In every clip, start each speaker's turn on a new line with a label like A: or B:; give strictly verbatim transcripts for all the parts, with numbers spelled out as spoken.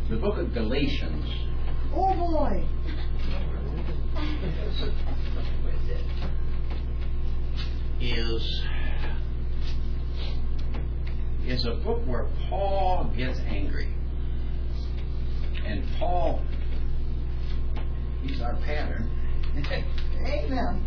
A: The book of Galatians.
B: Oh boy.
A: is is a book where Paul gets angry. And Paul, he's our pattern.
B: Amen.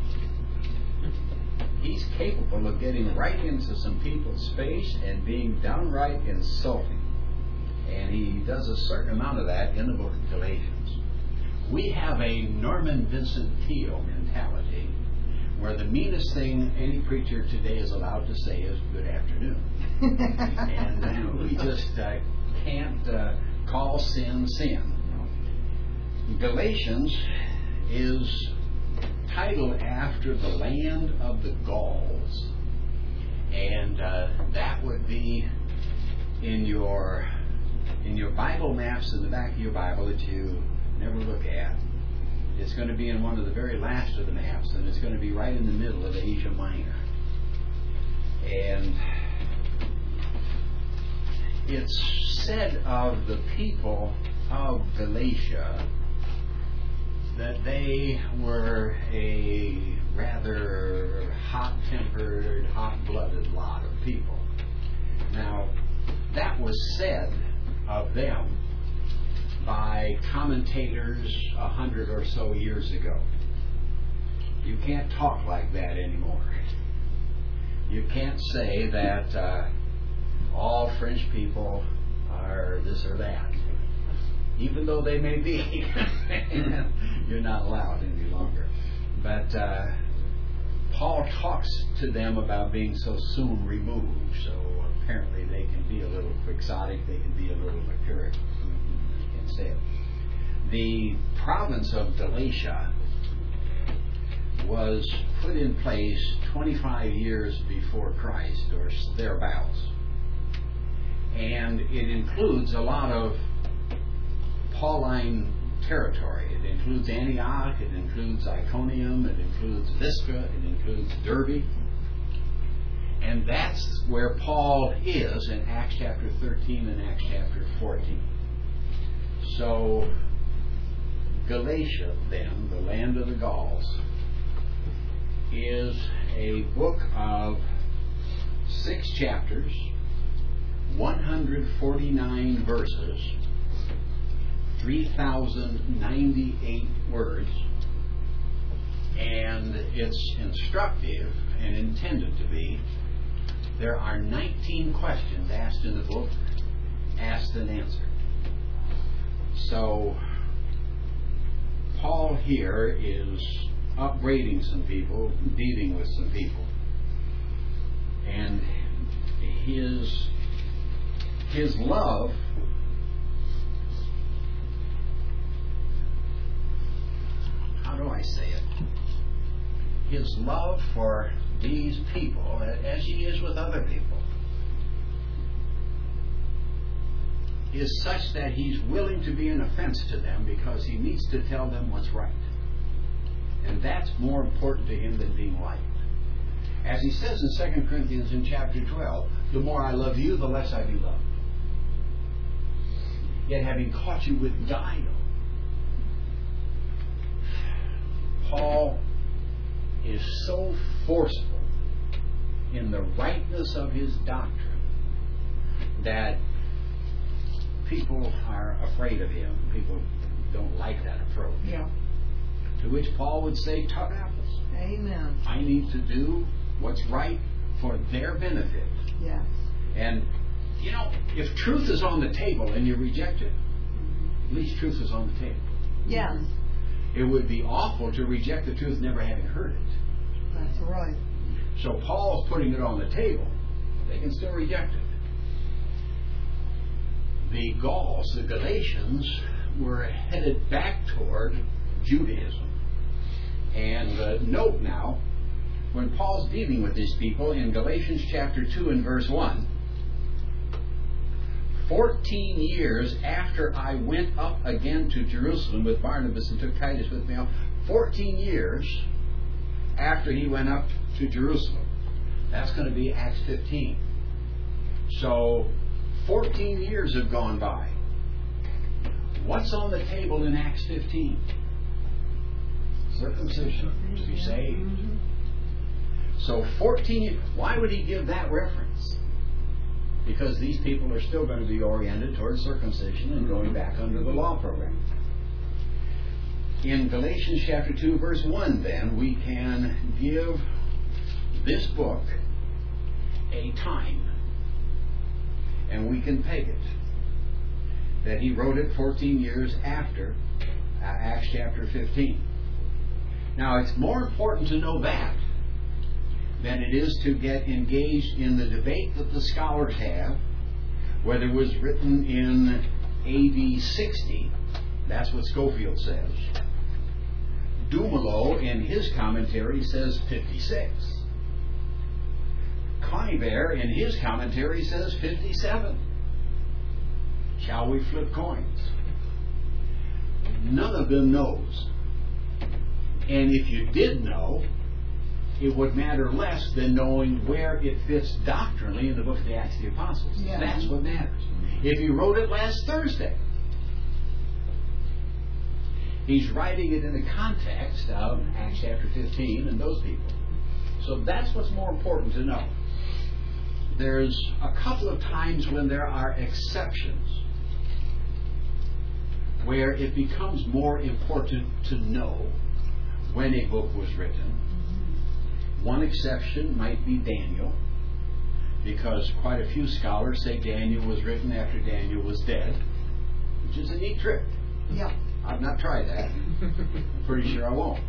A: He's capable of getting right into some people's space and being downright insulting. And he does a certain amount of that in the book of Galatians. We have a Norman Vincent Peale mentality where the meanest thing any preacher today is allowed to say is good afternoon. And uh, we just uh, can't uh, call sin sin. Galatians is titled after the land of the Gauls. And uh, that would be in your in your Bible maps in the back of your Bible that you never look at. It's going to be in one of the very last of the maps, and it's going to be right in the middle of Asia Minor. And it's said of the people of Galatia that they were a rather hot-tempered, hot-blooded lot of people. Now, that was said of them by commentators a hundred or so years ago. You can't talk like that anymore. You can't say that uh, all French people are this or that. Even though they may be. You're not allowed any longer. But uh, Paul talks to them about being so soon removed. So apparently they can be a little quixotic, they can be a little mercuric. You can say it. The province of Galatia was put in place twenty-five years before Christ, or thereabouts. And it includes a lot of Pauline territory. It includes Antioch, it includes Iconium, it includes Lystra, it includes Derbe. And that's where Paul is in Acts chapter thirteen and Acts chapter fourteen. So, Galatia, then, the land of the Gauls, is a book of six chapters, one hundred forty-nine verses, three thousand ninety-eight words, and it's instructive and intended to be. There are nineteen questions asked in the book, asked and answered. So, Paul here is upbraiding some people, dealing with some people. And his his love how do I say it? His love for these people, as he is with other people, is such that he's willing to be an offense to them because he needs to tell them what's right. And that's more important to him than being liked. As he says in Second Corinthians in chapter twelve, the more I love you, the less I be loved. Yet having caught you with guile, Paul is so forceful in the rightness of his doctrine that people are afraid of him. People don't like that approach.
B: Yeah.
A: To which Paul would say, tough apples.
B: Amen.
A: I need to do what's right for their benefit.
B: Yes.
A: And, you know, if truth is on the table and you reject it, at least truth is on the table.
B: Yes.
A: It would be awful to reject the truth never having heard it.
B: That's right.
A: So Paul's putting it on the table. They can still reject it. The Gauls, the Galatians, were headed back toward Judaism. And uh, note now, when Paul's dealing with these people in Galatians chapter two and verse one, fourteen years after I went up again to Jerusalem with Barnabas and took Titus with me, fourteen years after he went up to Jerusalem. That's going to be Acts fifteen. So, fourteen years have gone by. What's on the table in Acts fifteen? Circumcision to be saved. So fourteen, why would he give that reference? Because these people are still going to be oriented towards circumcision and going back under the law program. In Galatians chapter two, verse one, then, we can give this book a time. And we can peg it. That he wrote it fourteen years after uh, Acts chapter fifteen. Now, it's more important to know that than it is to get engaged in the debate that the scholars have, whether it was written in A D sixty, that's what Scofield says. Dumoulin, in his commentary, says fifty-six. Conybeare, in his commentary, says fifty-seven. Shall we flip coins? None of them knows. And if you did know, it would matter less than knowing where it fits doctrinally in the book of the Acts of the Apostles. Yeah. That's what matters. If he wrote it last Thursday, he's writing it in the context of Acts chapter fifteen and those people. So that's what's more important to know. There's a couple of times when there are exceptions where it becomes more important to know when a book was written. One exception might be Daniel, because quite a few scholars say Daniel was written after Daniel was dead, which is a neat trick.
B: Yeah.
A: I've not tried that. I'm pretty sure I won't.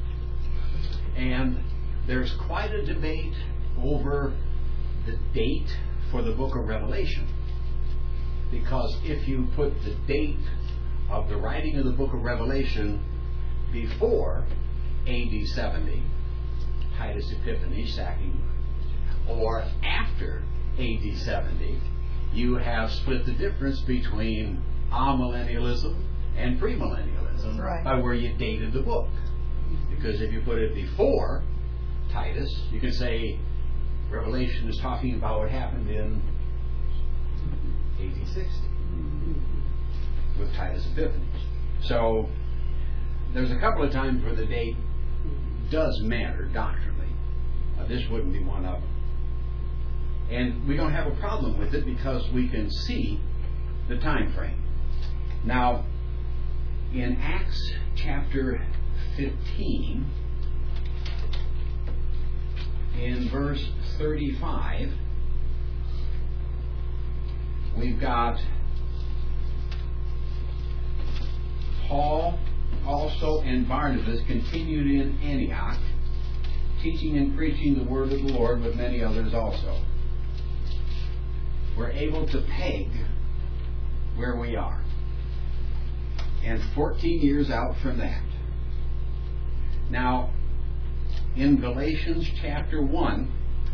A: And there's quite a debate over the date for the book of Revelation. Because if you put the date of the writing of the book of Revelation before A D seventy, Titus Epiphanes sacking, or after A D seventy, you have split the difference between amillennialism and premillennialism
B: right.
A: by where you dated the book. Because if you put it before Titus, you can say Revelation is talking about what happened in A D sixty with Titus Epiphanes. So there's a couple of times where the date does matter doctrinally. Uh, this wouldn't be one of them. And we don't have a problem with it because we can see the time frame. Now, in Acts chapter fifteen, in verse thirty-five, we've got Paul also and Barnabas continued in Antioch, teaching and preaching the word of the Lord with many others also. We're able to peg where we are. And fourteen years out from that. Now, in Galatians chapter one,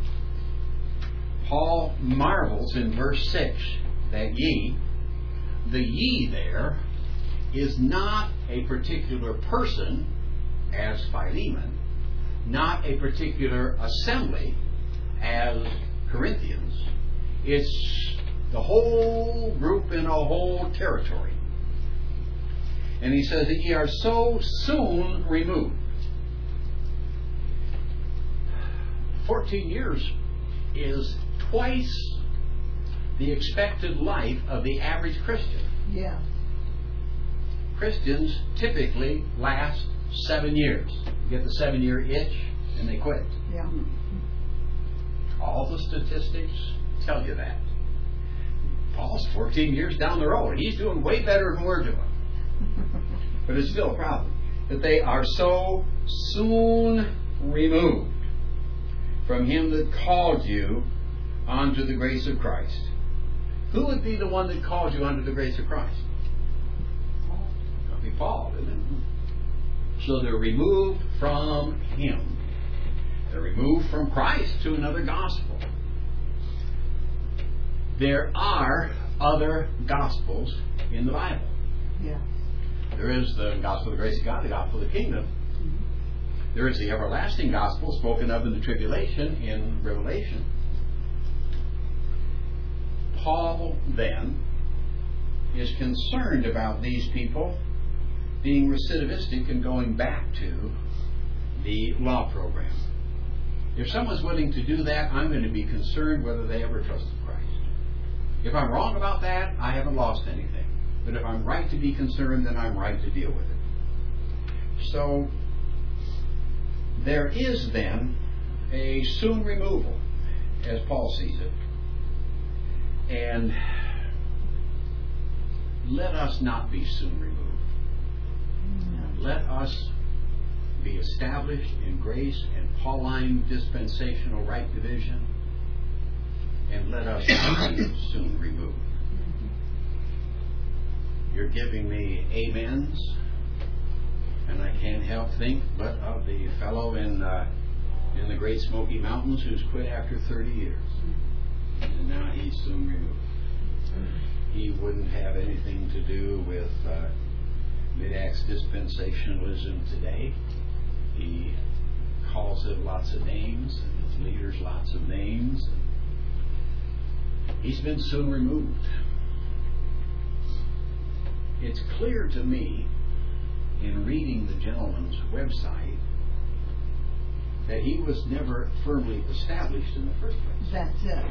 A: Paul marvels in verse six that ye, the ye there, is not a particular person, as Philemon, not a particular assembly, as Corinthians. It's the whole group in a whole territory. And he says that ye are so soon removed. Fourteen years is twice the expected life of the average Christian.
B: Yeah.
A: Christians typically last seven years. You get the seven-year itch, and they quit.
B: Yeah.
A: All the statistics tell you that. Paul's fourteen years down the road. He's doing way better than we're doing. But it's still a problem. That they are so soon removed from him that called you unto the grace of Christ. Who would be the one that called you unto the grace of Christ? Be Paul, isn't it? So they're removed from him. They're removed from Christ to another gospel. There are other gospels in the Bible.
B: Yeah.
A: There is the gospel of the grace of God, the gospel of the kingdom. Mm-hmm. There is the everlasting gospel spoken of in the tribulation in Revelation. Paul then is concerned about these people being recidivistic and going back to the law program. If someone's willing to do that, I'm going to be concerned whether they ever trusted Christ. If I'm wrong about that, I haven't lost anything. But if I'm right to be concerned, then I'm right to deal with it. So, there is then a soon removal, as Paul sees it. And let us not be soon removed. Let us be established in grace and Pauline dispensational right division, and let us not be soon removed. You're giving me amens, and I can't help think but of the fellow in uh, in the Great Smoky Mountains who's quit after thirty years, and now he's soon removed. He wouldn't have anything to do with uh, mid-acts dispensationalism today. He calls it lots of names, and his leaders lots of names. He's been soon removed. It's clear to me in reading the gentleman's website that he was never firmly established in the first place.
B: That's it.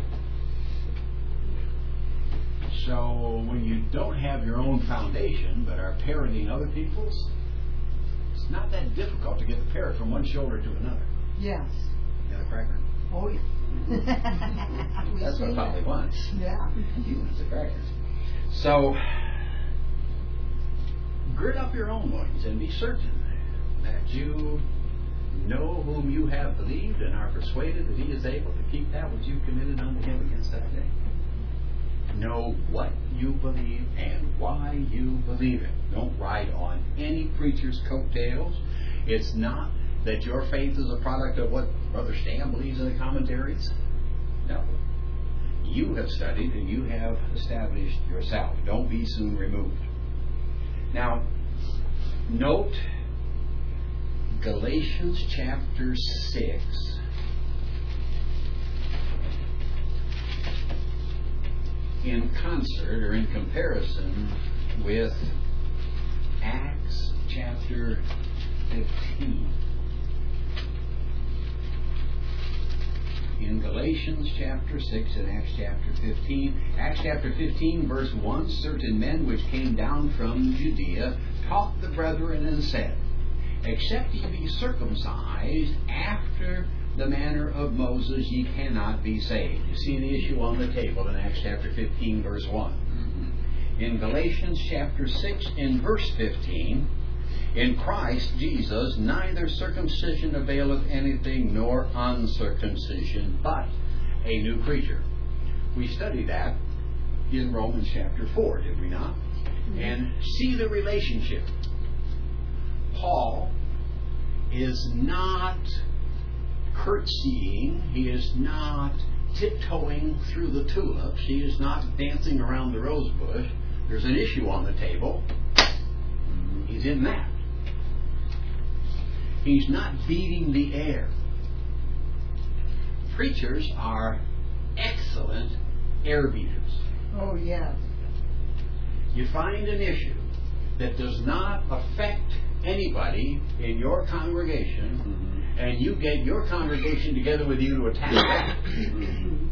A: So when you don't have your own foundation but are parroting other people's, it's not that difficult to get the parrot from one shoulder to another.
B: Yes.
A: You got a cracker?
B: Oh, yeah.
A: That's what Polly wants.
B: Yeah.
A: He wants a cracker. So, gird up your own loins and be certain that you know whom you have believed and are persuaded that he is able to keep that which you committed unto him against that day. Know what you believe and why you believe it. Don't ride on any preacher's coattails. It's not that your faith is a product of what Brother Stam believes in the commentaries. No. You have studied and you have established yourself. Don't be soon removed. Now, note Galatians chapter six. In concert or in comparison with Acts chapter fifteen. In Galatians chapter six and Acts chapter fifteen. Acts chapter fifteen verse one, certain men which came down from Judea taught the brethren and said, except ye be circumcised after the manner of Moses, ye cannot be saved. You see the issue on the table in Acts chapter fifteen verse one. Mm-hmm. In Galatians chapter six and verse fifteen, in Christ Jesus neither circumcision availeth anything nor uncircumcision, but a new creature. We studied that in Romans chapter four, did we not? Mm-hmm. And see the relationship. Paul is not curtsying, he is not tiptoeing through the tulips, he is not dancing around the rose bush. There's an issue on the table. He's in that. He's not beating the air. Preachers are excellent air beaters.
B: Oh, yes.
A: You find an issue that does not affect anybody in your congregation, mm-hmm. and you get your congregation together with you to attack that. Mm-hmm.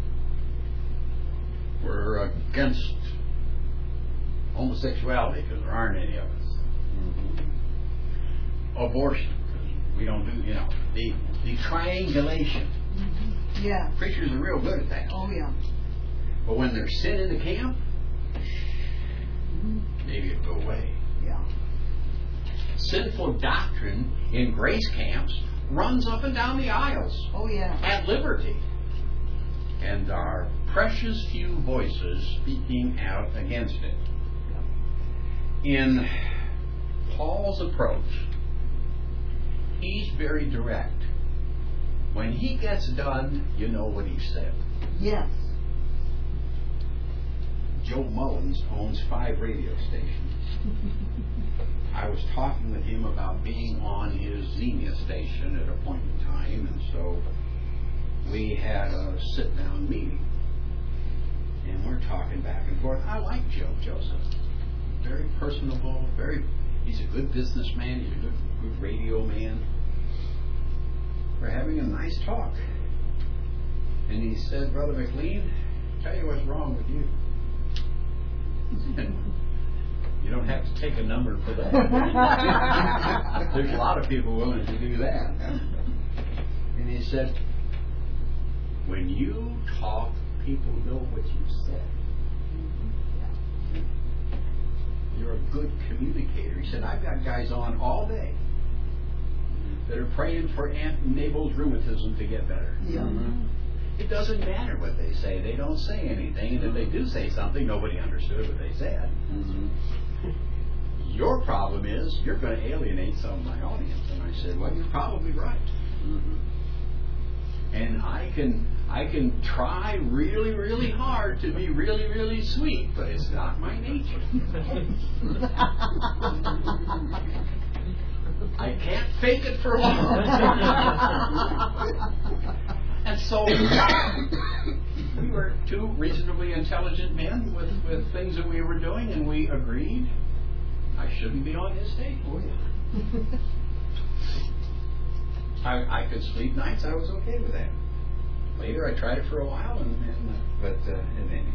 A: We're against homosexuality because there aren't any of us. Mm-hmm. Abortion, because we don't do, you know, the, the triangulation.
B: Mm-hmm. Yeah.
A: Preachers are real good at that.
B: Oh, yeah.
A: But when there's sin in the camp, mm-hmm. maybe it'll go away.
B: Yeah.
A: Sinful doctrine in grace camps runs up and down the aisles.
B: Oh, yeah.
A: At liberty. And our precious few voices speaking out against it. In Paul's approach, he's very direct. When he gets done, you know what he said.
B: Yes.
A: Joe Mullins owns five radio stations. I was talking with him about being on his Xenia station at a point in time, and so we had a sit-down meeting. And we're talking back and and forth. I like Joe, Joseph. Very personable, very, he's a good businessman, he's a good, good radio man. We're having a nice talk. And he said, Brother McLean, tell you what's wrong with you. And you don't have to take a number for that. There's a lot of people willing to do that. And he said, when you talk, people know what you said. You're a good communicator. He said, I've got guys on all day that are praying for Aunt Mabel's rheumatism to get better.
B: Yeah.
A: Mm-hmm. It doesn't matter what they say. They don't say anything. And if they do say something, nobody understood what they said. Mm-hmm. Your problem is you're going to alienate some of my audience. And I said, well, you're probably right. Mm-hmm. And I can I can try really, really hard to be really, really sweet, but it's not my nature. I can't fake it for long. And so we were two reasonably intelligent men with, with things that we were doing, and we agreed I shouldn't be on his stage. Oh, yeah. I, I could sleep nights. I was okay with that. Later, I tried it for a while, and, and uh, but uh, and then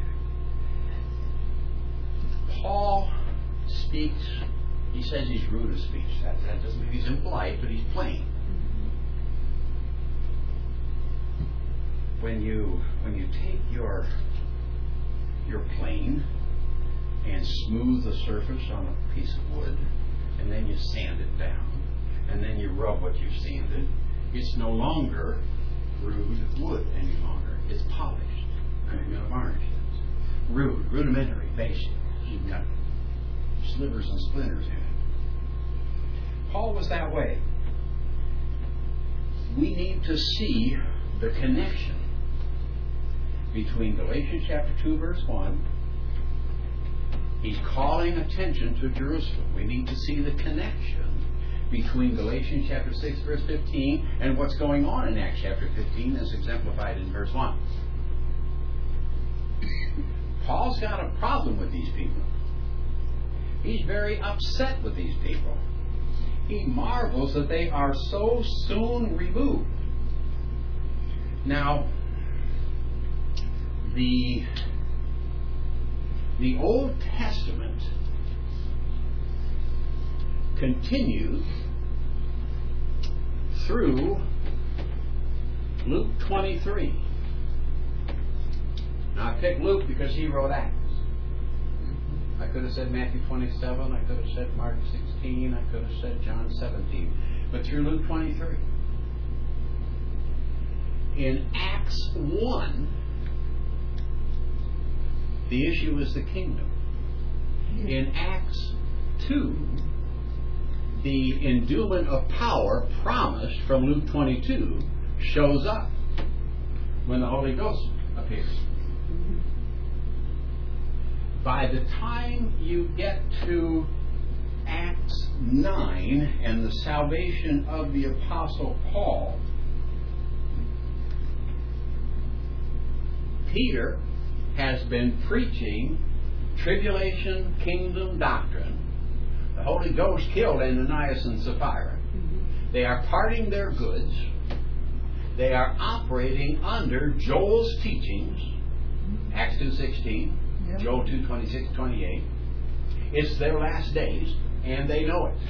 A: Paul speaks. He says he's rude of speech. That, that doesn't mean he's impolite, but he's plain. When you when you take your your plane and smooth the surface on a piece of wood, and then you sand it down, and then you rub what you've sanded, it's no longer rude wood any longer. It's polished. I'm going to varnish it. Rude, rudimentary, basic. You've got slivers and splinters in it. Paul was that way. We need to see the connection between Galatians chapter two, verse one. He's calling attention to Jerusalem. We need to see the connection between Galatians chapter six, verse fifteen, and what's going on in Acts chapter fifteen, as exemplified in verse one. Paul's got a problem with these people. He's very upset with these people. He marvels that they are so soon removed. Now, the, the Old Testament continues through Luke twenty-three. Now, I picked Luke because he wrote Acts. I could have said Matthew twenty-seven, I could have said Mark sixteen, I could have said John seventeen. But through Luke twenty-three. In Acts one, the issue is the kingdom. In Acts two, the endowment of power promised from Luke twenty-two shows up when the Holy Ghost appears. By the time you get to Acts nine and the salvation of the Apostle Paul, Peter has been preaching tribulation kingdom doctrine. The Holy Ghost killed Ananias and Sapphira. They are parting their goods. They are operating under Joel's teachings. Acts two sixteen. Yep. Joel two twenty-six twenty-eight. It's their last days, and they know it.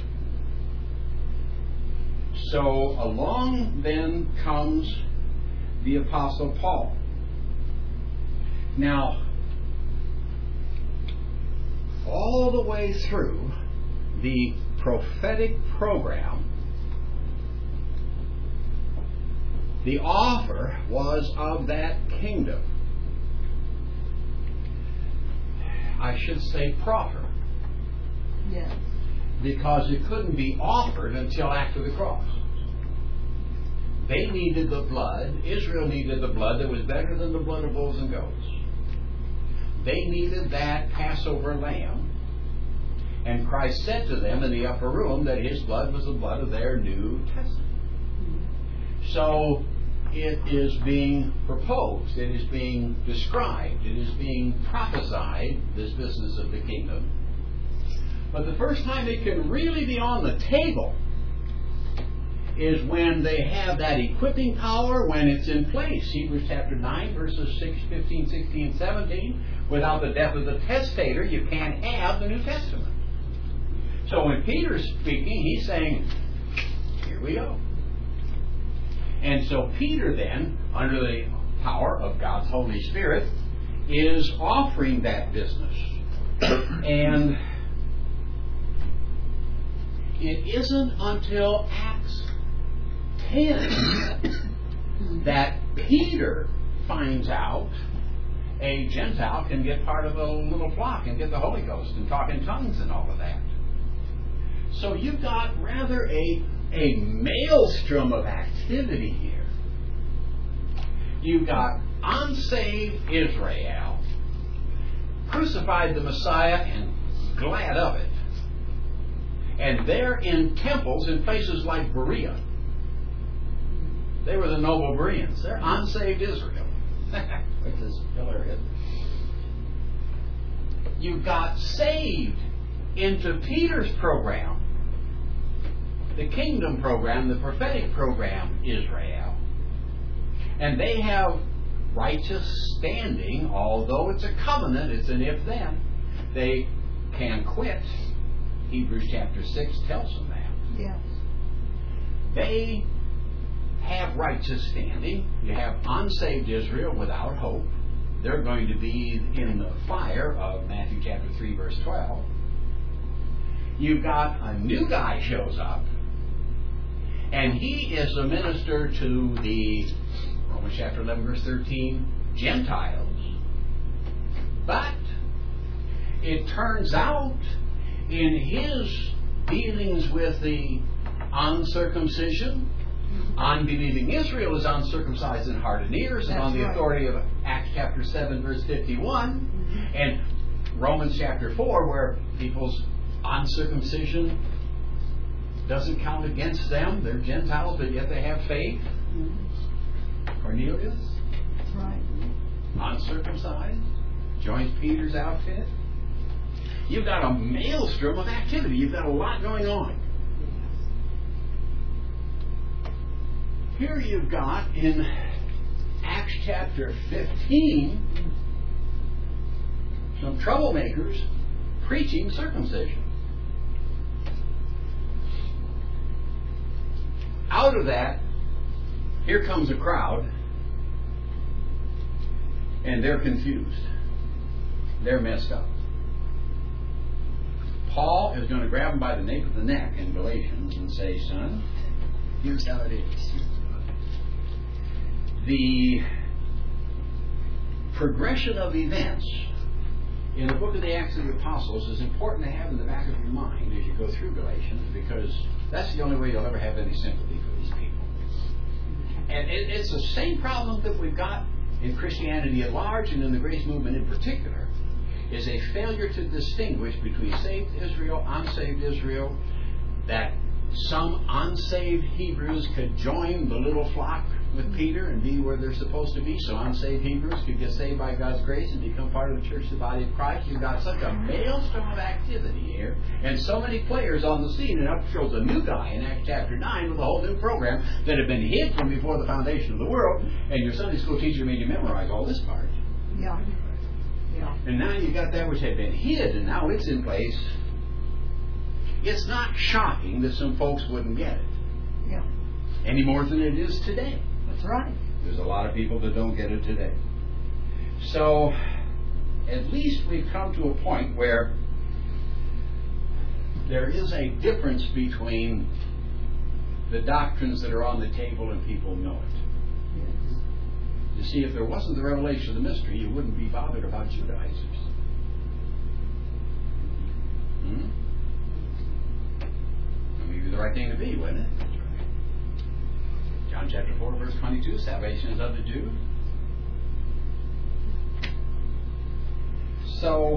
A: So along then comes the Apostle Paul. Now, all the way through the prophetic program, the offer was of that kingdom. I should say proffer.
B: Yes.
A: Because it couldn't be offered until after the cross. They needed the blood. Israel needed the blood that was better than the blood of bulls and goats. They needed that Passover lamb. And Christ said to them in the upper room that His blood was the blood of their New Testament. So it is being proposed, it is being described, it is being prophesied, this business of the kingdom. But the first time it can really be on the table is when they have that equipping power, when it's in place. Hebrews chapter nine, verses six, fifteen, sixteen, and seventeen. Without the death of the testator, you can't have the New Testament. So when Peter's speaking, he's saying, here we go. And so Peter then, under the power of God's Holy Spirit, is offering that business. And it isn't until Acts ten that Peter finds out a Gentile can get part of a little flock and get the Holy Ghost and talk in tongues and all of that. So you've got rather a, a maelstrom of activity here. You've got unsaved Israel, crucified the Messiah and glad of it. And they're in temples in places like Berea. They were the noble Bereans. They're unsaved Israel. Which is hilarious. You've got saved into Peter's program, the kingdom program, the prophetic program, Israel. And they have righteous standing, although it's a covenant, it's an if-then. They can quit. Hebrews chapter six tells them that.
B: Yes.
A: They have righteous standing. You have unsaved Israel without hope. They're going to be in the fire of Matthew chapter three, verse twelve. You've got a new guy shows up, and he is a minister to the Romans chapter eleven, verse thirteen, Gentiles. But it turns out in his dealings with the uncircumcision, unbelieving Israel is uncircumcised in heart and ears, and
B: That's
A: on the
B: right.
A: authority of Acts chapter seven, verse fifty-one,
B: Mm-hmm.
A: and Romans chapter four, where people's uncircumcision doesn't count against them. They're Gentiles, but yet they have faith.
B: Mm-hmm.
A: Cornelius,
B: That's right.
A: uncircumcised, joins Peter's outfit. You've got a maelstrom of activity. You've got a lot going on. Here you've got in Acts chapter fifteen some troublemakers preaching circumcision. Out of that, here comes a crowd, and they're confused. They're messed up. Paul is going to grab them by the nape of the neck in Galatians and say, son, here's how it is. The progression of events in the book of the Acts of the Apostles is important to have in the back of your mind as you go through Galatians, because that's the only way you'll ever have any sympathy for these people. And it, it's the same problem that we've got in Christianity at large and in the grace movement in particular, is a failure to distinguish between saved Israel, unsaved Israel, that some unsaved Hebrews could join the little flock with Peter and be where they're supposed to be, so unsaved Hebrews could get saved by God's grace and become part of the church, the body of Christ. You've got such a maelstrom of activity here, and so many players on the scene, and up shows a new guy in Acts chapter nine with a whole new program that had been hid from before the foundation of the world, and your Sunday school teacher made you memorize all this part.
B: Yeah. Yeah.
A: And now you've got that which had been hid, and now it's in place. It's not shocking that some folks wouldn't get it.
B: Yeah.
A: Any more than it is today.
B: That's right.
A: There's a lot of people that don't get it today. So, at least we've come to a point where there is a difference between the doctrines that are on the table and people know it.
B: Yes.
A: You see, if there wasn't the revelation of the mystery, you wouldn't be bothered about Judaizers. Hmm? That would be the right thing to be, wouldn't it? John chapter four, verse twenty-two, salvation is of the Jew. So,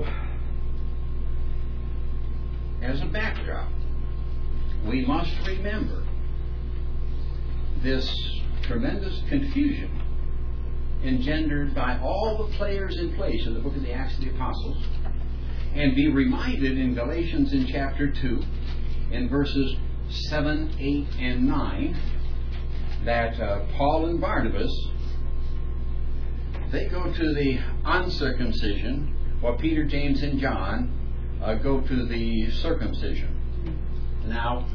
A: as a backdrop, we must remember this tremendous confusion engendered by all the players in place in the book of the Acts of the Apostles, and be reminded in Galatians in chapter two, in verses seven, eight, and nine, that uh, Paul and Barnabas, they go to the uncircumcision, while Peter, James, and John uh, go to the circumcision. Now,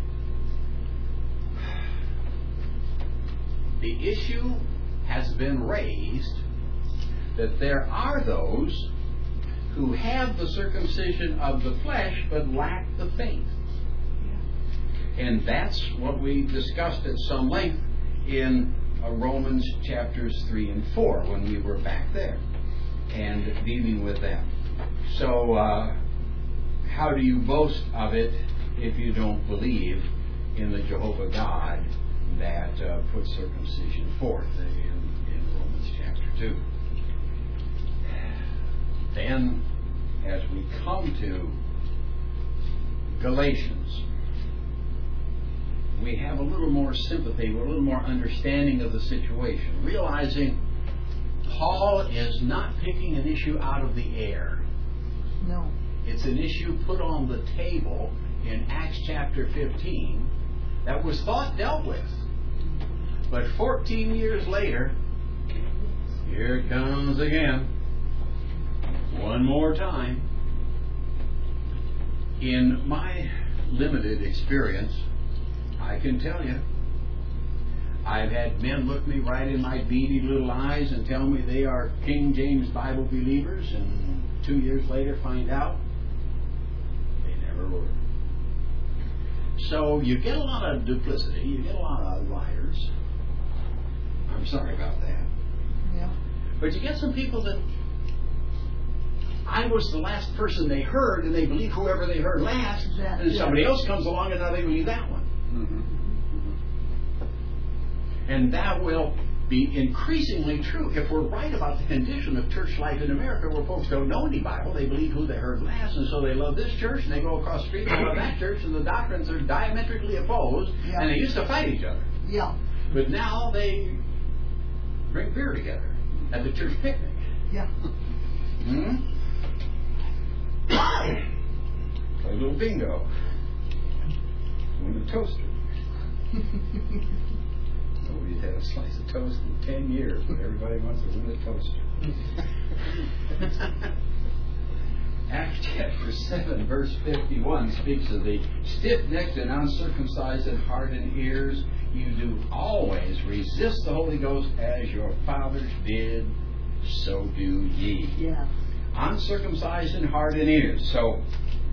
A: the issue has been raised that there are those who have the circumcision of the flesh but lack the faith. And that's what we discussed at some length in uh, Romans chapters three and four when we were back there and dealing with that. So, uh, how do you boast of it if you don't believe in the Jehovah God that uh, put circumcision forth in, in Romans chapter two? Then, as we come to Galatians, we have a little more sympathy, a little more understanding of the situation, realizing Paul is not picking an issue out of the air.
B: No.
A: It's an issue put on the table in Acts chapter fifteen that was thought dealt with. But fourteen years later, here it comes again. One more time. In my limited experience, I can tell you, I've had men look me right in my beady little eyes and tell me they are King James Bible believers, and two years later find out they never were. So you get a lot of duplicity, you get a lot of liars. I'm sorry about that.
B: Yeah.
A: But you get some people that I was the last person they heard, and they believe whoever they heard last,
B: That,
A: and
B: yeah.
A: somebody else comes along and now they believe that one. Mm-hmm. And that will be increasingly true if we're right about the condition of church life in America, where folks don't know any Bible. They believe who they heard last, and so they love this church, and they go across the street and love that church, and the doctrines are diametrically opposed,
B: Yeah.
A: and they used to fight each other.
B: Yeah.
A: But now they drink beer together at the church picnic.
B: Yeah.
A: Hmm? Play a little bingo. Win a toaster. Nobody's had a slice of toast in ten years, but everybody wants to win a toaster. Acts chapter seven, verse fifty-one speaks of the stiff-necked and uncircumcised in heart and ears. You do always resist the Holy Ghost as your fathers did, so do ye.
B: Yeah.
A: Uncircumcised in heart and ears. So,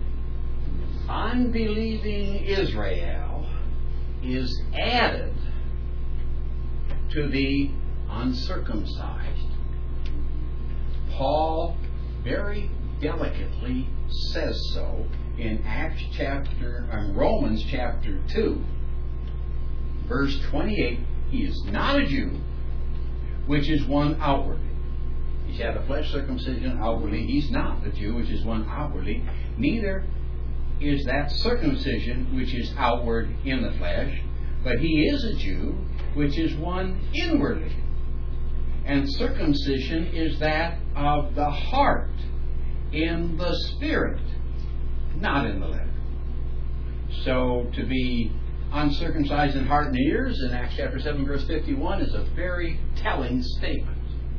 A: unbelieving Israel is added to the uncircumcised. Paul very delicately says so in Acts chapter, um, Romans chapter two, verse twenty-eight. He is not a Jew, which is one outwardly. He's had a flesh circumcision outwardly. He's not a Jew, which is one outwardly. Neither is that circumcision, which is outward in the flesh, but he is a Jew, which is one inwardly. And circumcision is that of the heart, in the spirit, not in the letter. So to be uncircumcised in heart and ears in Acts chapter seven, verse fifty-one is a very telling statement.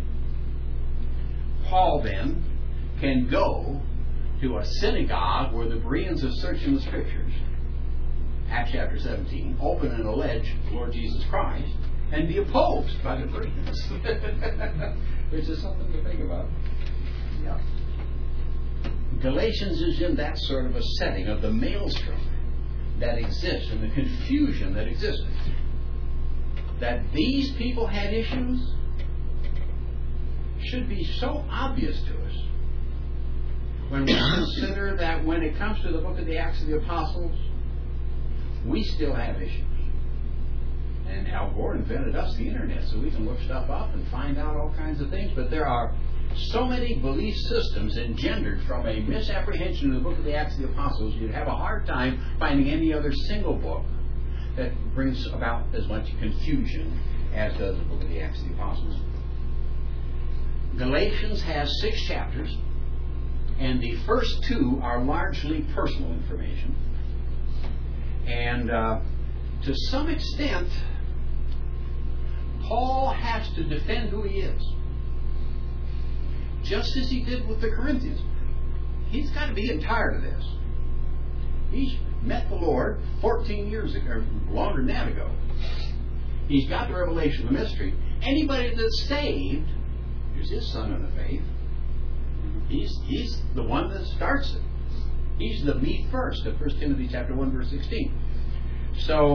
A: Paul then can go to a synagogue where the Bereans are searching the Scriptures, Acts chapter seventeen, open and allege the Lord Jesus Christ, and be opposed by the Bereans, which is something to think about.
B: Yeah.
A: Galatians is in that sort of a setting of the maelstrom that exists and the confusion that existed. That these people had issues should be so obvious to us when we consider that when it comes to the book of the Acts of the Apostles, we still have issues. And Al Gore invented us the internet so we can look stuff up and find out all kinds of things. But there are so many belief systems engendered from a misapprehension of the book of the Acts of the Apostles, you'd have a hard time finding any other single book that brings about as much confusion as does the book of the Acts of the Apostles. Galatians has six chapters, and the first two are largely personal information. And uh, to some extent, Paul has to defend who he is. Just as he did with the Corinthians. He's got to be getting tired of this. He's met the Lord fourteen years ago, or longer than that ago. He's got the revelation of the mystery. Anybody that's saved is his son in the faith. He's, he's the one that starts it. He's the me first of First Timothy chapter one, verse sixteen. So,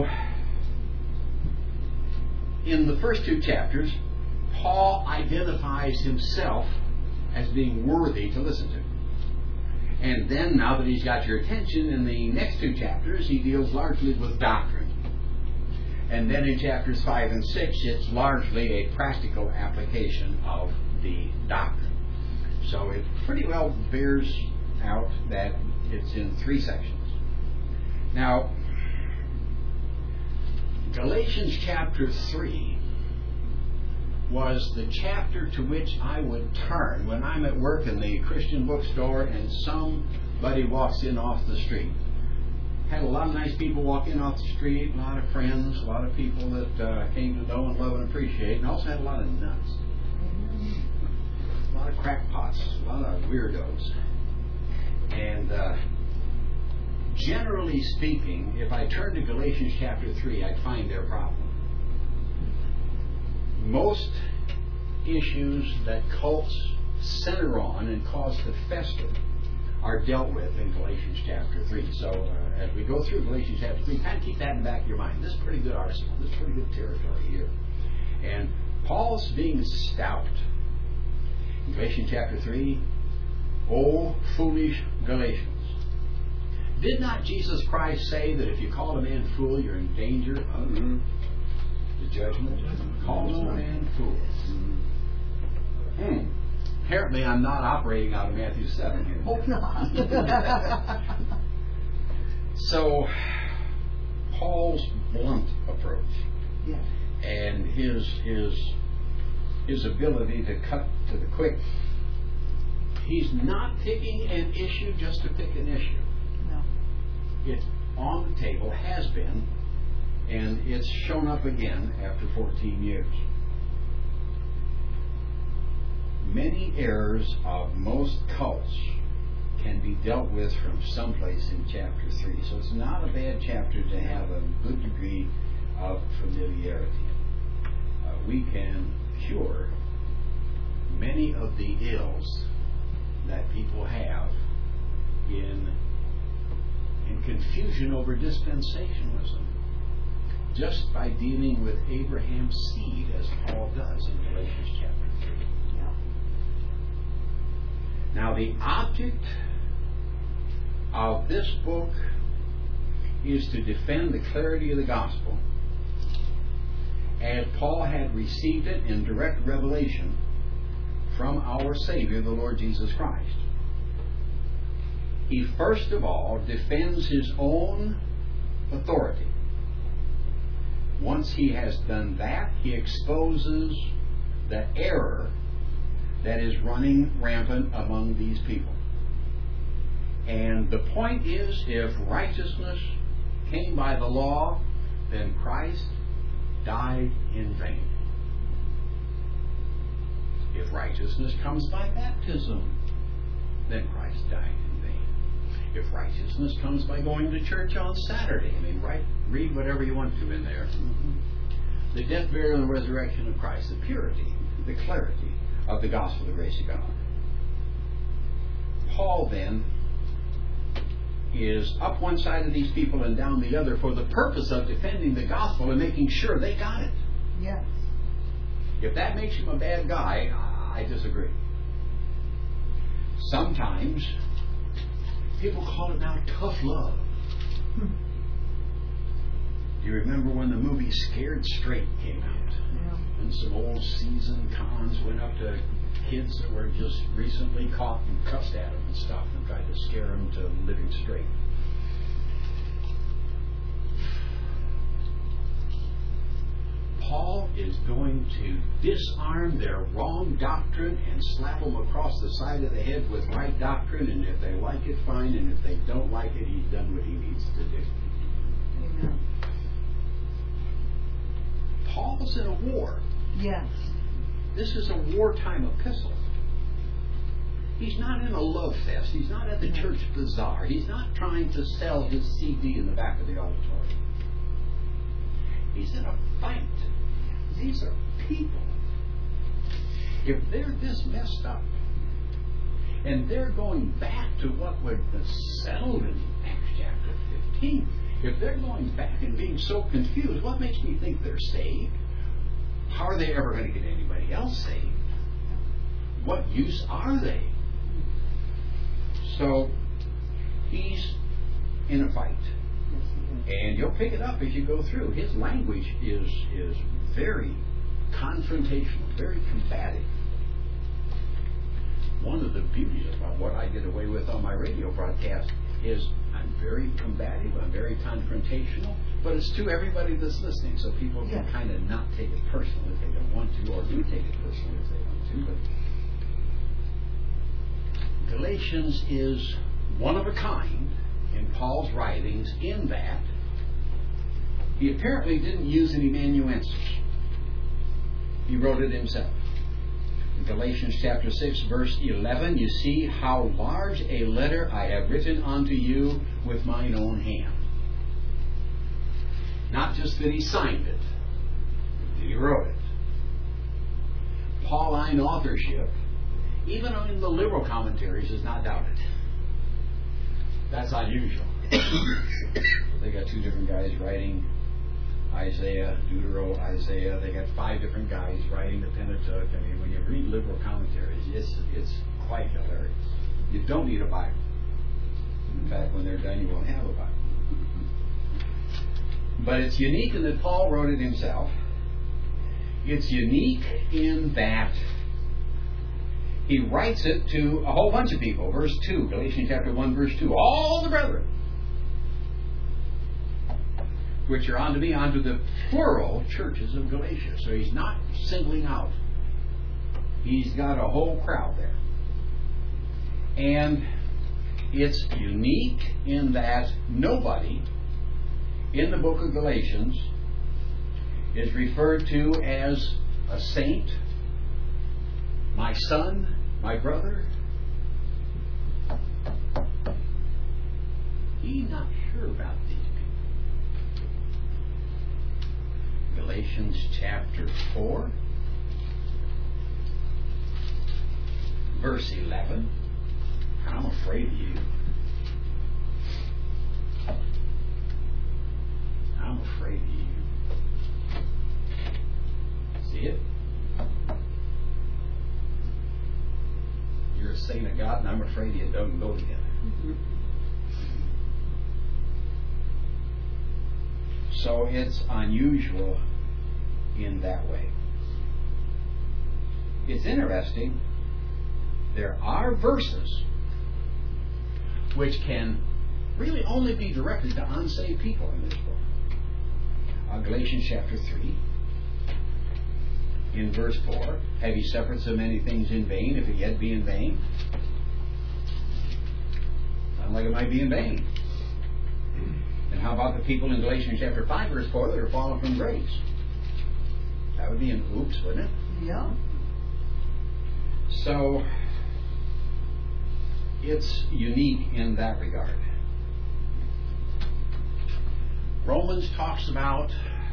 A: in the first two chapters, Paul identifies himself as being worthy to listen to. And then, now that he's got your attention, in the next two chapters, he deals largely with doctrine. And then in chapters five and six, it's largely a practical application of the doctrine. So it pretty well bears out that it's in three sections. Now, Galatians chapter three was the chapter to which I would turn when I'm at work in the Christian bookstore and somebody walks in off the street. Had a lot of nice people walk in off the street, a lot of friends, a lot of people that uh, came to know and love and appreciate, and also had a lot of nuts. A lot of crackpots, a lot of weirdos. And uh, generally speaking, if I turn to Galatians chapter three, I'd find their problem. Most issues that cults center on and cause to fester are dealt with in Galatians chapter three. So uh, as we go through Galatians chapter three, kind of keep that in the back of your mind. This is pretty good arsenal. This is pretty good territory here. And Paul's being stout. In Galatians chapter three, O foolish Galatians. Did not Jesus Christ say that if you call a man fool, you're in danger of mm-hmm. the judgment? Call no man fool. Hmm. Apparently I'm not operating out of Matthew seven here.
B: Hope not.
A: So, Paul's blunt approach
B: yeah.
A: and his his his ability to cut to the quick. He's not picking an issue just to pick an issue.
B: No.
A: It's on the table, has been, and it's shown up again after fourteen years. Many errors of most cults can be dealt with from someplace in chapter three. So it's not a bad chapter to have a good degree of familiarity. Uh, we can cure many of the ills that people have in, in confusion over dispensationalism just by dealing with Abraham's seed, as Paul does in Galatians chapter three.
B: Yeah.
A: Now, the object of this book is to defend the clarity of the gospel as Paul had received it in direct revelation from our Savior, the Lord Jesus Christ. He first of all defends his own authority. Once he has done that, he exposes the error that is running rampant among these people. And the point is, if righteousness came by the law, then Christ died in vain. If righteousness comes by baptism, then Christ died in vain. If righteousness comes by going to church on Saturday, I mean, right, read whatever you want to in there. Mm-hmm. The death, burial, and resurrection of Christ, the purity, the clarity of the gospel of the grace of God. Paul then is up one side of these people and down the other for the purpose of defending the gospel and making sure they got it.
B: Yes.
A: If that makes him a bad guy, I disagree. Sometimes people call it now tough love. Hmm. Do you remember when the movie Scared Straight came out?
B: Yeah.
A: And some old seasoned cons went up to kids that were just recently caught and cussed at them and stuff and tried to scare them to living straight. Paul is going to disarm their wrong doctrine and slap them across the side of the head with right doctrine, and if they like it, fine, and if they don't like it, he's done what he needs to do.
B: Amen.
A: Paul's in a war.
B: Yes.
A: This is a wartime epistle. He's not in a love fest. He's not at the church bazaar. He's not trying to sell his C D in the back of the auditorium. He's in a fight. These are people. If they're this messed up, and they're going back to what was settled in Acts chapter fifteen, if they're going back and being so confused, what makes me think they're saved? How are they ever going to get anybody else saved? What use are they? So, he's in a fight. And you'll pick it up as you go through. His language is is very confrontational, very combative. One of the beauties about what I get away with on my radio broadcast is I'm very combative, I'm very confrontational, but it's to everybody that's listening, so people can
B: Yeah.
A: kind of not take it personally if they don't want to, or do take it personally if they want to. But Galatians is one of a kind in Paul's writings in that he apparently didn't use any amanuensis. He wrote it himself. In Galatians chapter six, verse eleven, you see how large a letter I have written unto you with mine own hand. Not just that he signed it, that he wrote it. Pauline authorship, even in the liberal commentaries, is not doubted. That's unusual. They got two different guys writing Isaiah, Deutero, Isaiah. They got five different guys writing the Pentateuch. I mean, when you read liberal commentaries, it's it's quite hilarious. You don't need a Bible. In fact, when they're done, you won't have a Bible. But it's unique in that Paul wrote it himself. It's unique in that he writes it to a whole bunch of people. Verse two, Galatians chapter one, verse two. All the brethren, which are unto me, unto the plural churches of Galatia. So he's not singling out. He's got a whole crowd there. And it's unique in that nobody in the book of Galatians is referred to as a saint, my son, my brother. He's not sure about these people. Galatians chapter four, verse eleven. I'm afraid of you. I'm afraid of you. See it? You're a saint of God, and I'm afraid you don't go together. Mm-hmm. So it's unusual in that way. It's interesting. There are verses which can really only be directed to unsaved people in this book. Uh, Galatians chapter three, in verse four, have ye suffered so many things in vain, if it yet be in vain? Sounds like it might be in vain. And how about the people in Galatians chapter five, verse four, that are fallen from grace? That would be an oops, wouldn't it?
B: Yeah.
A: So, it's unique in that regard. Romans talks about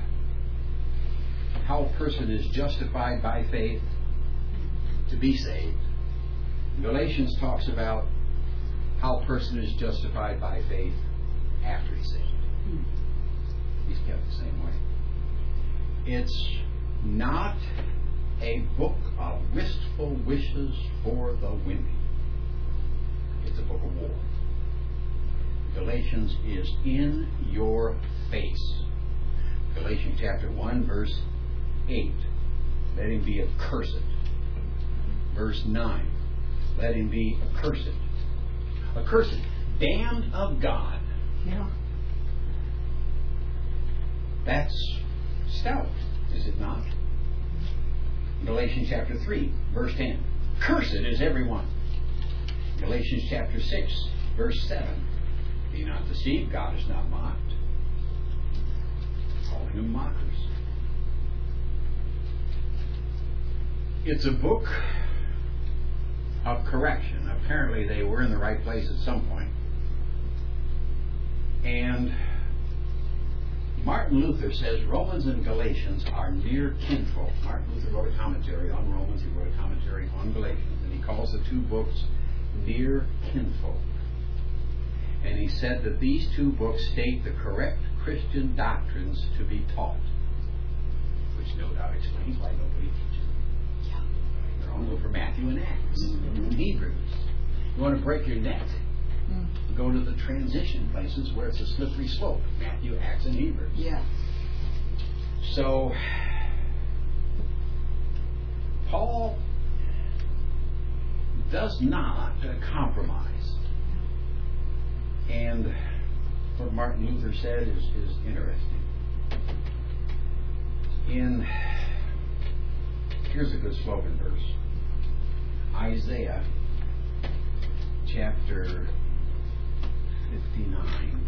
A: how a person is justified by faith to be saved. Galatians talks about how a person is justified by faith after he's saved. He's kept the same way. It's not a book of wistful wishes for the wind. It's a book of war. Galatians is in your face. Galatians chapter one, verse eight. Let him be accursed. Verse nine. Let him be accursed. Accursed. Damned of God.
B: Yeah.
A: That's stout, is it not? Galatians chapter three, verse ten. Cursed is everyone. Galatians chapter six, verse seven. Be not deceived, God is not mocked. Calling them mockers. It's a book of correction. Apparently they were in the right place at some point. And Martin Luther says Romans and Galatians are near kinfolk. Martin Luther wrote a commentary on Romans. He wrote a commentary on Galatians. And he calls the two books near kinfolk. And he said that these two books state the correct Christian doctrines to be taught. Which no doubt explains why nobody teaches them. They're only for Matthew and Acts and Hebrews. You want to break your neck? Go to the transition places where it's a slippery slope. Matthew, Acts, and Hebrews.
B: Yeah.
A: So, Paul does not uh, compromise. And what Martin Luther said is, is interesting. In, here's a good slogan verse. Isaiah chapter fifty-nine.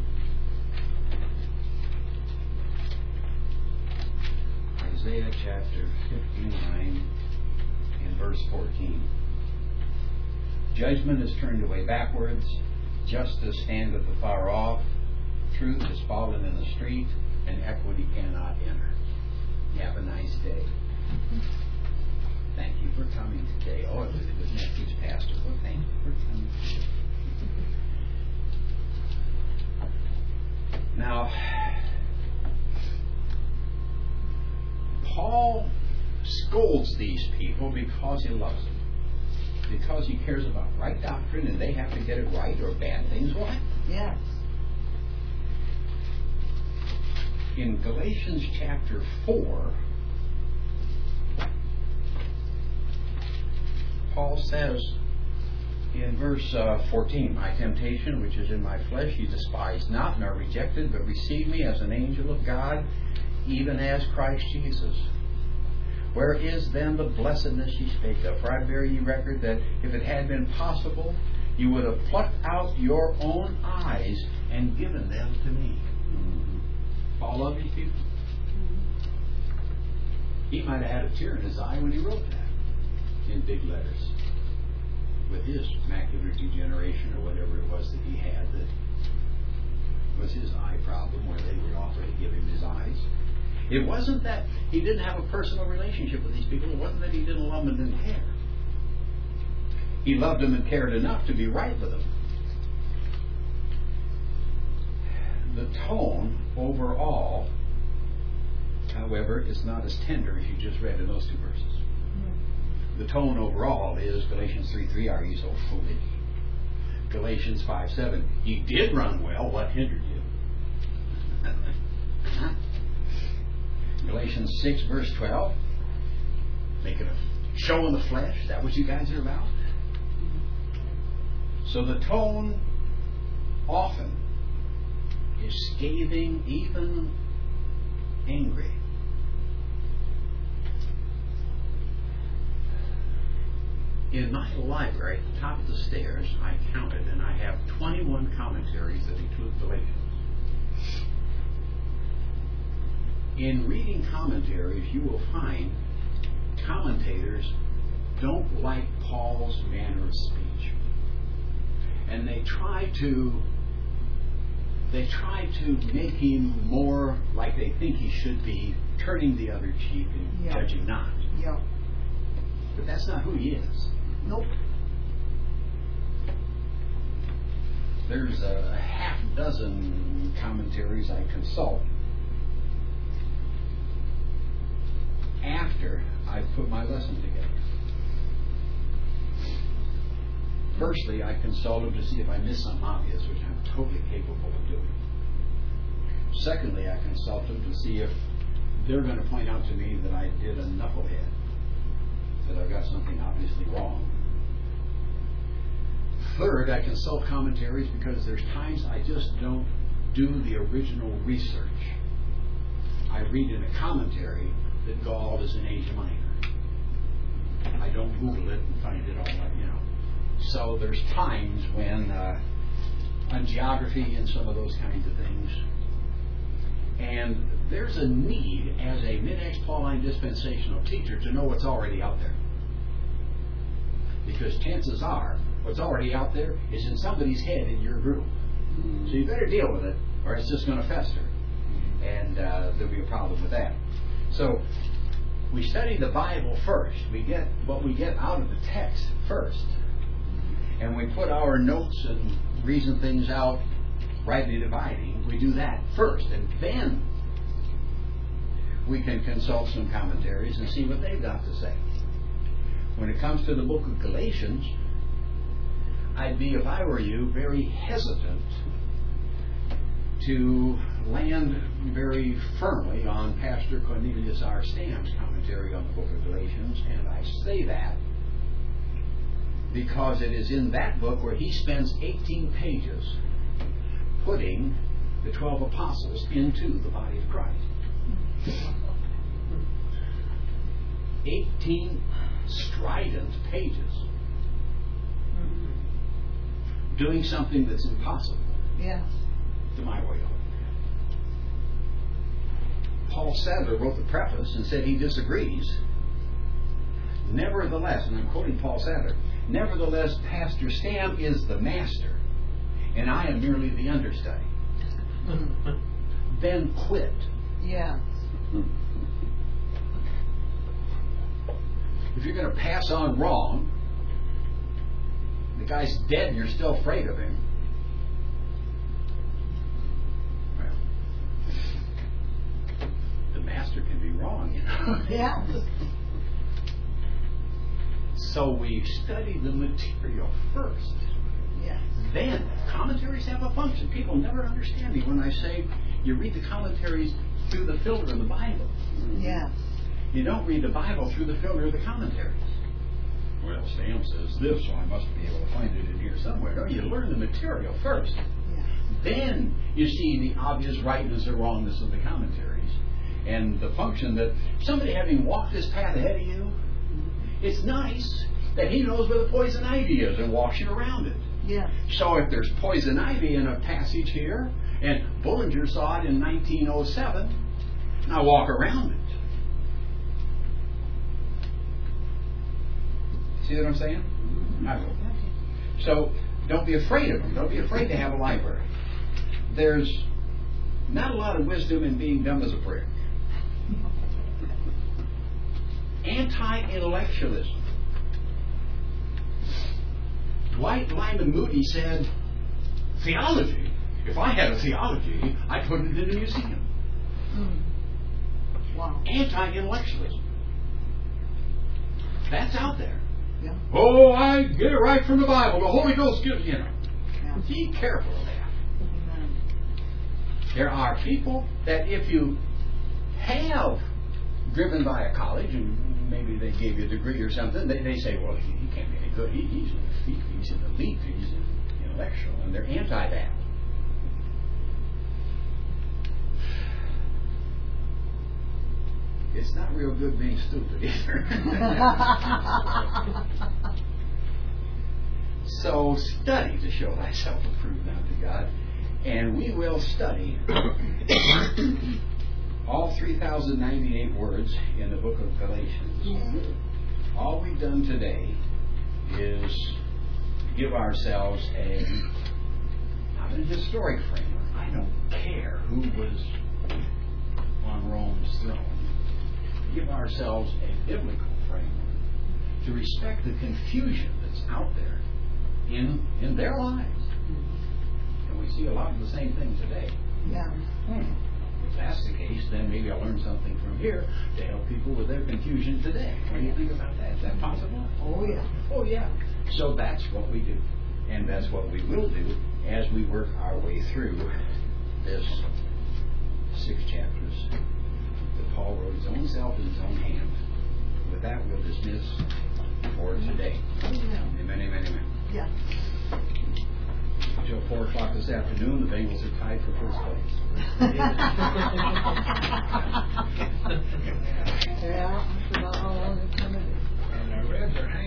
A: Isaiah chapter fifty-nine and verse fourteen. Judgment is turned away backwards, justice standeth afar off, truth is fallen in the street, and equity cannot enter. Have a nice day. Thank you for coming today. Oh, it was a good message, Pastor. Well, thank you for coming today. Now, Paul scolds these people because he loves them. Because he cares about right doctrine and they have to get it right or bad things will happen.
B: Yes.
A: In Galatians chapter four, Paul says in verse uh, fourteen, my temptation which is in my flesh ye despise not, nor rejected, but receive me as an angel of God, even as Christ Jesus. Where is then the blessedness ye spake of? For I bear ye record that if it had been possible, you would have plucked out your own eyes and given them to me. Mm-hmm. All of these people. Mm-hmm. He might have had a tear in his eye when he wrote that in big letters. With his macular degeneration or whatever it was that he had that was his eye problem, where they would offer to give him his eyes. It wasn't that he didn't have a personal relationship with these people. It wasn't that he didn't love them and didn't care. He loved them and cared enough to be right with them. The tone overall, however, is not as tender as you just read in those two verses. The tone overall is Galatians three three, are ye so foolish? Galatians five seven, ye did run well, what hindered you? Galatians six verse twelve, making a show in the flesh, is that what you guys are about? So the tone often is scathing, even angry. In my library, at the top of the stairs, I counted, and I have twenty-one commentaries that include Galatians. In reading commentaries, you will find commentators don't like Paul's manner of speech. And they try to they try to make him more like they think he should be, turning the other cheek and
B: yeah.
A: judging not.
B: Yeah.
A: But that's not who he is.
B: Nope.
A: There's a half dozen commentaries I consult after I put my lesson together. Firstly, I consult them to see if I miss something obvious, which I'm totally capable of doing. Secondly, I consult them to see if they're going to point out to me that I did a knucklehead, that I've got something obviously wrong. Third, I consult commentaries because there's times I just don't do the original research. I read in a commentary that Gaul is in Asia Minor. I don't Google it and find it all, you know. So there's times when, uh, on geography and some of those kinds of things, and there's a need as a mid-Ex-Pauline dispensational teacher to know what's already out there. Because chances are, what's already out there is in somebody's head in your group. So you better deal with it, or it's just going to fester. And uh, there'll be a problem with that. So we study the Bible first. We get what we get out of the text first. And we put our notes and reason things out, rightly dividing. We do that first. And then we can consult some commentaries and see what they've got to say. When it comes to the book of Galatians, I'd be, if I were you, very hesitant to land very firmly on Pastor Cornelius R. Stam's commentary on the book of Galatians, and I say that because it is in that book where he spends eighteen pages putting the twelve apostles into the body of Christ. eighteen strident pages doing something that's impossible.
B: Yes.
A: To my way of looking at it. Paul Sadler wrote the preface and said he disagrees. Nevertheless, and I'm quoting Paul Sadler, nevertheless, Pastor Stam is the master, and I am merely the understudy. Then quit.
B: Yes.
A: If you're going to pass on wrong, the guy's dead and you're still afraid of him. Well, the master can be wrong, you know.
B: Yes.
A: So we study the material first.
B: Yes.
A: Then, commentaries have a function. People never understand me when I say you read the commentaries through the filter of the Bible.
B: Yes.
A: You don't read the Bible through the filter of the commentaries. Well, Stam says this, so I must be able to find it in here somewhere. No, you learn the material first.
B: Yes.
A: Then you see the obvious rightness or wrongness of the commentaries. And the function that somebody having walked this path ahead of you, it's nice that he knows where the poison ivy is and walks you around it.
B: Yes.
A: So if there's poison ivy in a passage here, and Bullinger saw it in nineteen oh seven, now walk around it. See what I'm saying? I will. So don't be afraid of them. Don't be afraid to have a library. There's not a lot of wisdom in being dumb as a brick. Anti-intellectualism. Dwight Lyman Moody said, theology, if I had a theology, I'd put it in a museum.
B: Mm. Wow.
A: Anti-intellectualism. That's out there.
B: Yeah.
A: Oh, I get it right from the Bible. The Holy Ghost gives, you know.
B: Yeah.
A: Be careful of that.
B: Amen.
A: There are people that if you have driven by a college and maybe they gave you a degree or something, they, they say, well, he, he can't be any good. He, he's, he, he's an elite. He's an intellectual. And they're anti that. It's not real good being stupid either. So study to show thyself approved unto God. And we will study all three thousand ninety-eight words in the book of Galatians. Mm-hmm. All we've done today is give ourselves a, not a historic framework. I don't care who was on Rome's throne. Give ourselves a biblical framework to respect the confusion that's out there in in their lives. And we see a lot of the same thing today.
B: Yeah.
A: Hmm. If that's the case, then maybe I'll learn something from here to help people with their confusion today. What do you think about that? Is that possible?
B: Oh, yeah.
A: Oh, yeah. So that's what we do. And that's what we will do as we work our way through this six chapters that Paul wrote his own self in his own hand. With that, we'll dismiss for today.
B: Amen.
A: Amen, amen, amen.
B: Yes.
A: Until four o'clock this afternoon. afternoon, the Bengals are tied for first place.
B: Yeah, it's about how long it's gonna be.
C: And the Reds are hanging